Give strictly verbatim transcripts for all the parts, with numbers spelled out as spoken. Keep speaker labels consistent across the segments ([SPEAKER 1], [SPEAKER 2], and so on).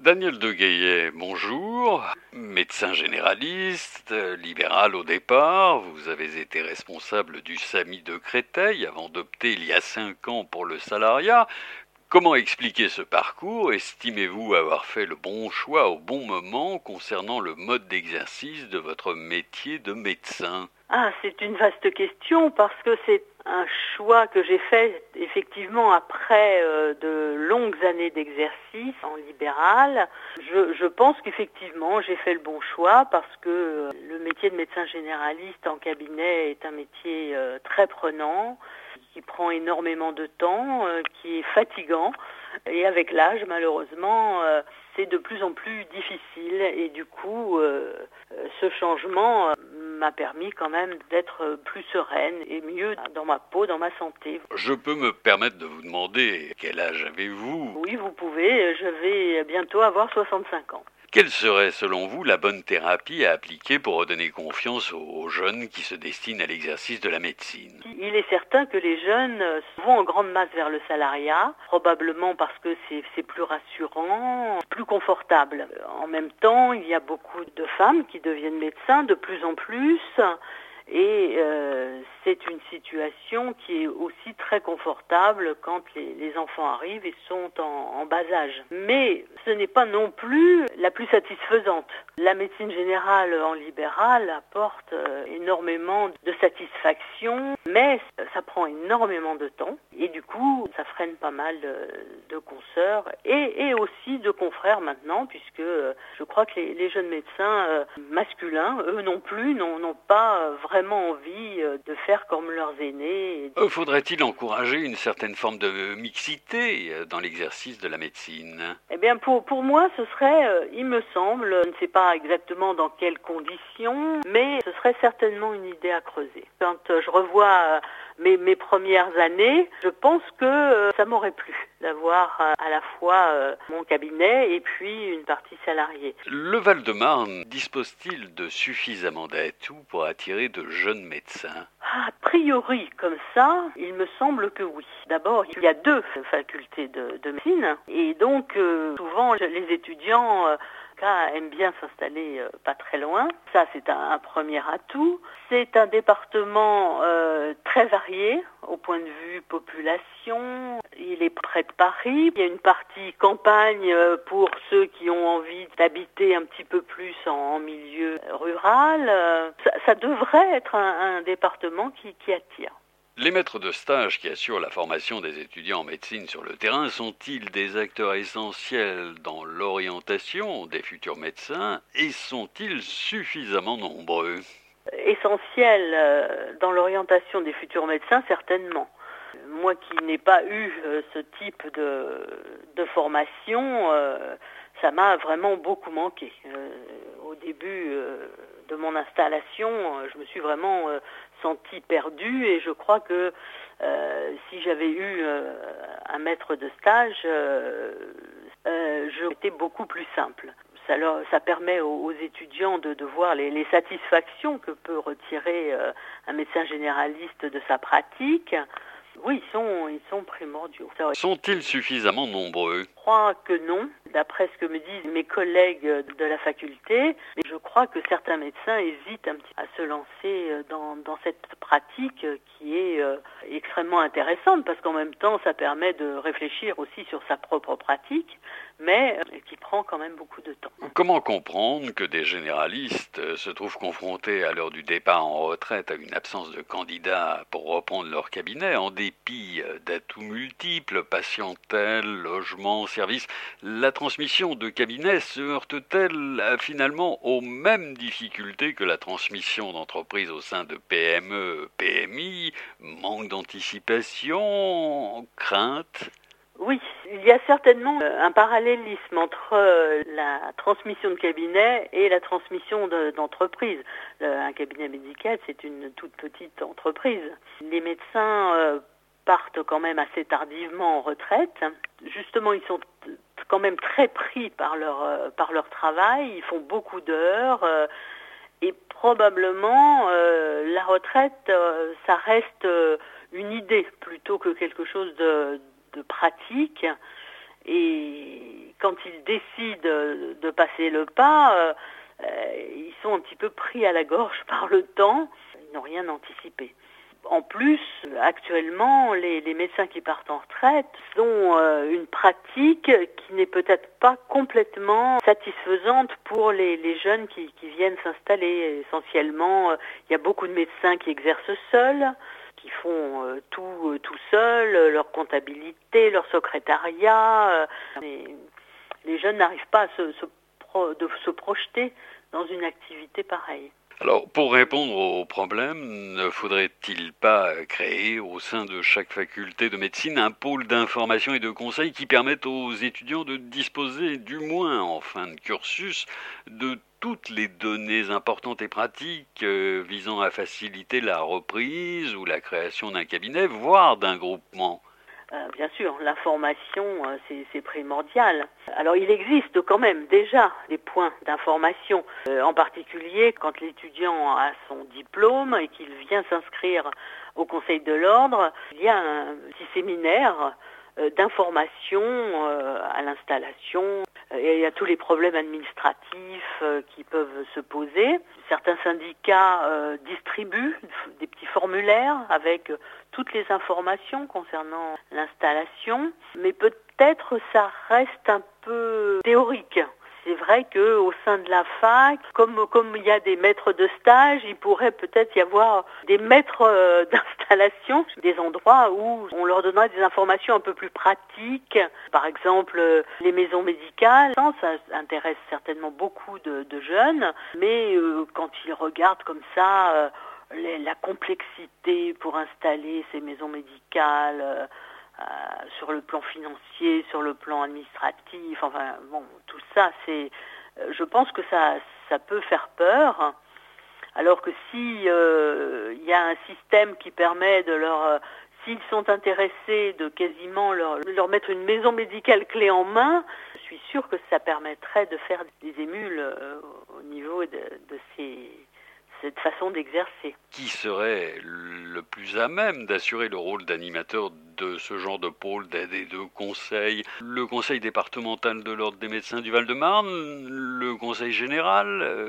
[SPEAKER 1] Daniel Deguayet, bonjour. Médecin généraliste, libéral au départ, vous avez été responsable du S A M I de Créteil avant d'opter il y a cinq ans pour le salariat. Comment expliquer ce parcours? Estimez-vous avoir fait le bon choix au bon moment concernant le mode d'exercice de votre métier de médecin?
[SPEAKER 2] Ah, c'est une vaste question parce que c'est un choix que j'ai fait effectivement après euh, de longues années d'exercice en libéral. Je, je pense qu'effectivement j'ai fait le bon choix parce que euh, le métier de médecin généraliste en cabinet est un métier euh, très prenant, qui prend énormément de temps, euh, qui est fatigant et avec l'âge malheureusement euh, c'est de plus en plus difficile et du coup euh, ce changement m'a permis quand même d'être plus sereine et mieux dans ma peau, dans ma santé.
[SPEAKER 1] Je peux me permettre de vous demander quel âge avez-vous?
[SPEAKER 2] Oui, vous pouvez, je vais bientôt avoir soixante-cinq ans.
[SPEAKER 1] Quelle serait selon vous la bonne thérapie à appliquer pour redonner confiance aux jeunes qui se destinent à l'exercice de la médecine?
[SPEAKER 2] Il est certain que les jeunes vont en grande masse vers le salariat, probablement parce que c'est, c'est plus rassurant, plus confortable. En même temps, il y a beaucoup de femmes qui deviennent médecins de plus en plus. Et euh, c'est une situation qui est aussi très confortable quand les, les enfants arrivent et sont en, en bas âge. Mais ce n'est pas non plus la plus satisfaisante. La médecine générale en libéral apporte euh, énormément de satisfaction, mais ça prend énormément de temps. Et du coup, ça freine pas mal de, de consoeurs et, et aussi de confrères maintenant, puisque euh, je crois que les, les jeunes médecins euh, masculins, eux non plus, n'ont, n'ont pas euh, vraiment envie de faire comme leurs aînés.
[SPEAKER 1] Euh, faudrait-il encourager une certaine forme de mixité dans l'exercice de la médecine?
[SPEAKER 2] Eh bien, pour, pour moi, ce serait, euh, il me semble, je ne sais pas exactement dans quelles conditions, mais ce serait certainement une idée à creuser. Quand euh, je revois euh, mes, mes premières années, je pense que euh, ça m'aurait plu d'avoir euh, à la fois euh, mon cabinet et puis une partie salariée.
[SPEAKER 1] Le Val-de-Marne dispose-t-il de suffisamment d'atouts pour attirer de jeunes médecins?
[SPEAKER 2] A priori, comme ça, il me semble que oui. D'abord, il y a deux facultés de, de médecine et donc euh, souvent les étudiants euh, aiment bien s'installer euh, pas très loin. Ça, c'est un, un premier atout. C'est un département euh, très varié au point de vue population. Il est près de Paris. Il y a une partie campagne euh, pour ceux qui ont envie d'habiter un petit peu plus en, en milieu rural. Euh, ça, ça devrait être un, un département qui, qui attire.
[SPEAKER 1] Les maîtres de stage qui assurent la formation des étudiants en médecine sur le terrain sont-ils des acteurs essentiels dans l'orientation des futurs médecins et sont-ils suffisamment nombreux?
[SPEAKER 2] Essentiels dans l'orientation des futurs médecins, certainement. Moi qui n'ai pas eu ce type de, de formation, euh, ça m'a vraiment beaucoup manqué. Euh, au début euh, de mon installation, je me suis vraiment euh, sentie perdue et je crois que euh, si j'avais eu euh, un maître de stage, euh, euh, j'aurais été beaucoup plus simple. Ça, leur, ça permet aux, aux étudiants de, de voir les, les satisfactions que peut retirer euh, un médecin généraliste de sa pratique. Oui, ils sont, ils sont primordiaux.
[SPEAKER 1] Sont-ils suffisamment nombreux?
[SPEAKER 2] Je crois que non, d'après ce que me disent mes collègues de la faculté. Mais je crois que certains médecins hésitent un petit peu à se lancer dans, dans cette pratique qui est euh, extrêmement intéressante parce qu'en même temps, ça permet de réfléchir aussi sur sa propre pratique, mais euh, qui prend quand même beaucoup de temps.
[SPEAKER 1] Comment comprendre que des généralistes se trouvent confrontés à l'heure du départ en retraite à une absence de candidats pour reprendre leur cabinet en dépit d'atouts multiples, patientèle, logement, services? La transmission de cabinet se heurte-t-elle finalement aux mêmes difficultés que la transmission d'entreprises au sein de P M E, P M I? Manque d'anticipation, crainte?
[SPEAKER 2] Oui, il y a certainement un parallélisme entre la transmission de cabinet et la transmission de, d'entreprise. Un cabinet médical, c'est une toute petite entreprise. Les médecins euh, partent quand même assez tardivement en retraite. Justement, ils sont quand même très pris par leur, euh, par leur travail, ils font beaucoup d'heures euh, et probablement euh, la retraite, euh, ça reste euh, une idée plutôt que quelque chose de de pratique et quand ils décident de passer le pas, euh, euh, ils sont un petit peu pris à la gorge par le temps, ils n'ont rien anticipé. En plus, actuellement, les, les médecins qui partent en retraite ont euh, une pratique qui n'est peut-être pas complètement satisfaisante pour les, les jeunes qui, qui viennent s'installer. Essentiellement, euh, il y a beaucoup de médecins qui exercent seuls, qui font euh, tout euh, tout seuls, euh, leur comptabilité, leur secrétariat. Euh, mais les jeunes n'arrivent pas à se, se, pro, de se projeter dans une activité pareille.
[SPEAKER 1] Alors, pour répondre au problème, ne faudrait-il pas créer au sein de chaque faculté de médecine un pôle d'information et de conseil qui permette aux étudiants de disposer, du moins en fin de cursus, de toutes les données importantes et pratiques euh, visant à faciliter la reprise ou la création d'un cabinet, voire d'un groupement?
[SPEAKER 2] Euh, bien sûr, l'information, euh, c'est, c'est primordial. Alors, il existe quand même déjà des points d'information, euh, en particulier quand l'étudiant a son diplôme et qu'il vient s'inscrire au Conseil de l'Ordre, il y a un petit séminaire euh, d'information euh, à l'installation. Et il y a tous les problèmes administratifs euh, qui peuvent se poser. Certains syndicats euh, distribuent des petits formulaires avec euh, toutes les informations concernant l'installation, mais peut-être ça reste un peu théorique. C'est vrai qu'au sein de la fac, comme, comme il y a des maîtres de stage, il pourrait peut-être y avoir des maîtres euh, d'installation, des endroits où on leur donnerait des informations un peu plus pratiques. Par exemple, euh, les maisons médicales, ça intéresse certainement beaucoup de, de jeunes, mais euh, quand ils regardent comme ça euh, les, la complexité pour installer ces maisons médicales, euh, Euh, sur le plan financier, sur le plan administratif, enfin bon, tout ça, c'est, euh, je pense que ça, ça peut faire peur. Alors que si euh, il y a un système qui permet de leur, euh, s'ils sont intéressés, de quasiment leur, leur mettre une maison médicale clé en main, je suis sûre que ça permettrait de faire des émules euh, au niveau de, de ces cette façon d'exercer.
[SPEAKER 1] Qui serait le plus à même d'assurer le rôle d'animateur de ce genre de pôle d'aide et de conseil? Le conseil départemental de l'Ordre des médecins du Val-de-Marne, le conseil général,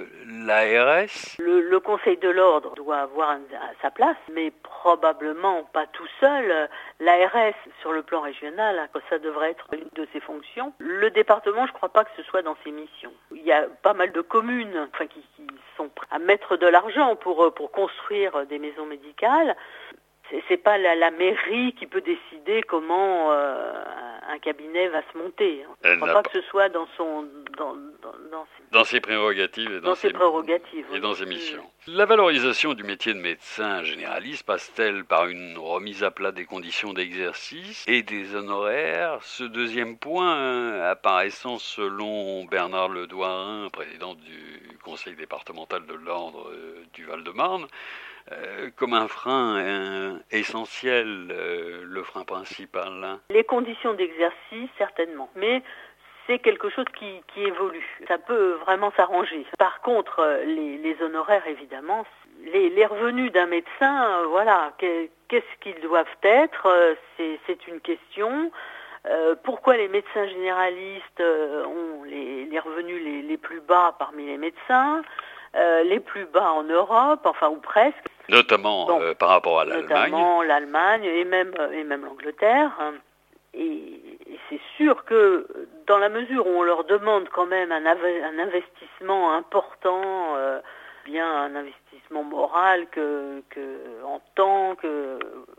[SPEAKER 1] l'A R S?
[SPEAKER 2] Le, le conseil de l'Ordre doit avoir un, sa place, mais probablement pas tout seul. L'A R S, sur le plan régional, ça devrait être une de ses fonctions. Le département, je ne crois pas que ce soit dans ses missions. Il y a pas mal de communes enfin, qui, qui sont prêtes à mettre de l'argent pour, pour construire des maisons médicales. C'est, c'est pas la, la mairie qui peut décider comment euh, un cabinet va se monter. Je ne crois pas, pas que ce soit dans son dans, dans, dans, ses,
[SPEAKER 1] dans ses prérogatives et dans,
[SPEAKER 2] dans ses, ses prérogatives
[SPEAKER 1] et oui. dans ses missions. Mmh. La valorisation du métier de médecin généraliste passe-t-elle par une remise à plat des conditions d'exercice et des honoraires? Ce deuxième point apparaissant selon Bernard Ledouarin, président du conseil départemental de l'Ordre euh, du Val-de-Marne, Euh, comme un frein euh, essentiel, euh, le frein principal. Hein.
[SPEAKER 2] Les conditions d'exercice, certainement, mais c'est quelque chose qui, qui évolue. Ça peut vraiment s'arranger. Par contre, les, les honoraires, évidemment, les, les revenus d'un médecin, euh, voilà, qu'est-ce qu'ils doivent être? C'est, c'est une question. Euh, pourquoi les médecins généralistes euh, ont les, les revenus les, les plus bas parmi les médecins? Euh, les plus bas en Europe, enfin ou presque.
[SPEAKER 1] Notamment bon, euh, par rapport à l'Allemagne.
[SPEAKER 2] Notamment l'Allemagne et même, et même l'Angleterre. Et, et c'est sûr que dans la mesure où on leur demande quand même un, un investissement important, euh, bien un investissement moral que, que en temps, que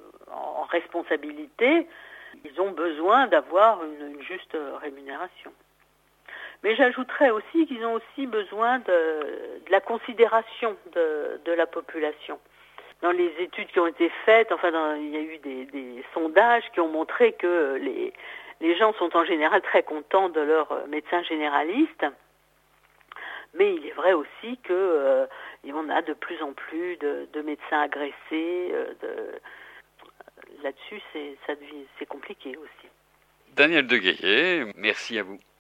[SPEAKER 2] en responsabilité, ils ont besoin d'avoir une, une juste rémunération. Mais j'ajouterais aussi qu'ils ont aussi besoin de, de la considération de, de la population. Dans les études qui ont été faites, enfin, dans, il y a eu des, des sondages qui ont montré que les, les gens sont en général très contents de leur médecin généraliste. Mais il est vrai aussi que euh, on a de plus en plus de, de médecins agressés. Euh, de, là-dessus, c'est, ça devient, c'est compliqué aussi.
[SPEAKER 1] Danielle Deguayer, merci à vous.